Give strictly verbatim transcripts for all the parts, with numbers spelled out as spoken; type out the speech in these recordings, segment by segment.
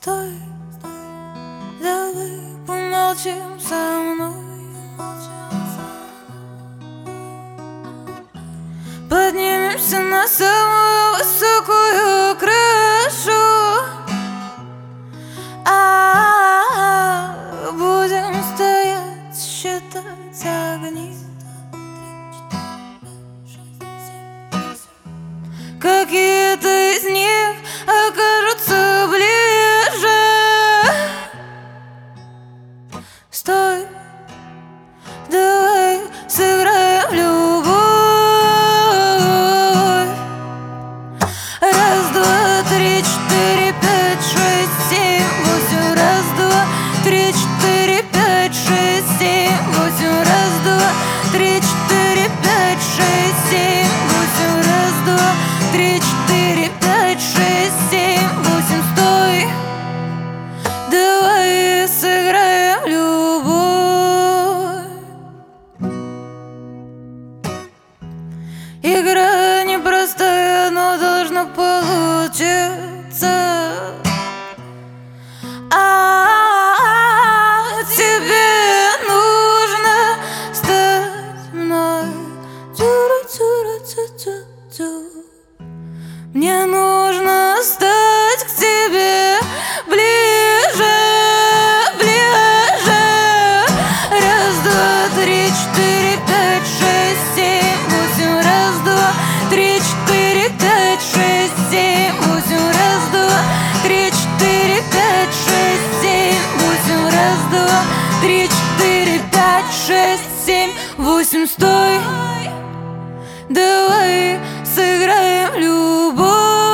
Стой, давай помолчим со мной. Поднимемся на самую высокую крышу, а будем стоять, считать огни. Какие-то из них окажутся ближе. Стой, давай сыграем в любовь. Раз, два, три, четыре, пять, шесть, семь, восемь. Раз, два, три, четыре, пять, шесть, семь, восемь. Раз, два, три, четыре, пять, шесть, семь, восемь. Раз, два, три, четыре, пять, шесть, семь, восемь. Стой, давай сыграем в любовь. Игра непростая, но должна получиться. А тебе нужно стать мной. Мне нужно стать к тебе ближе, ближе. Раз, два, три, четыре, пять, шесть, семь, восемь. Раз, два, три, четыре, пять, шесть, семь, восемь. Раз, два, три, четыре, пять, шесть, семь, восемь. Раз, два, три, четыре, пять, шесть, семь, восемь. Стой, давай сыграем в любовь.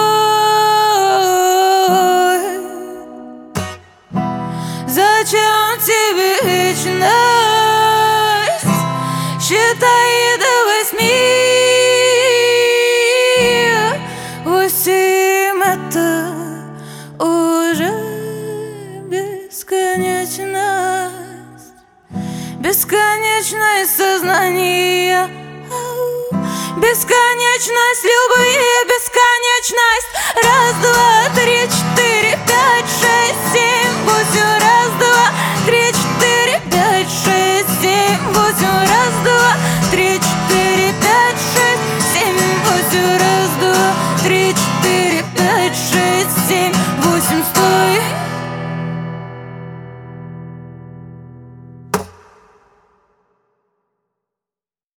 Зачем тебе вечность? Считай до восьми. Восемь — это уже бесконечность. Бесконечность сознания, бесконечность любви, бесконечность. Раз, два, три, четыре.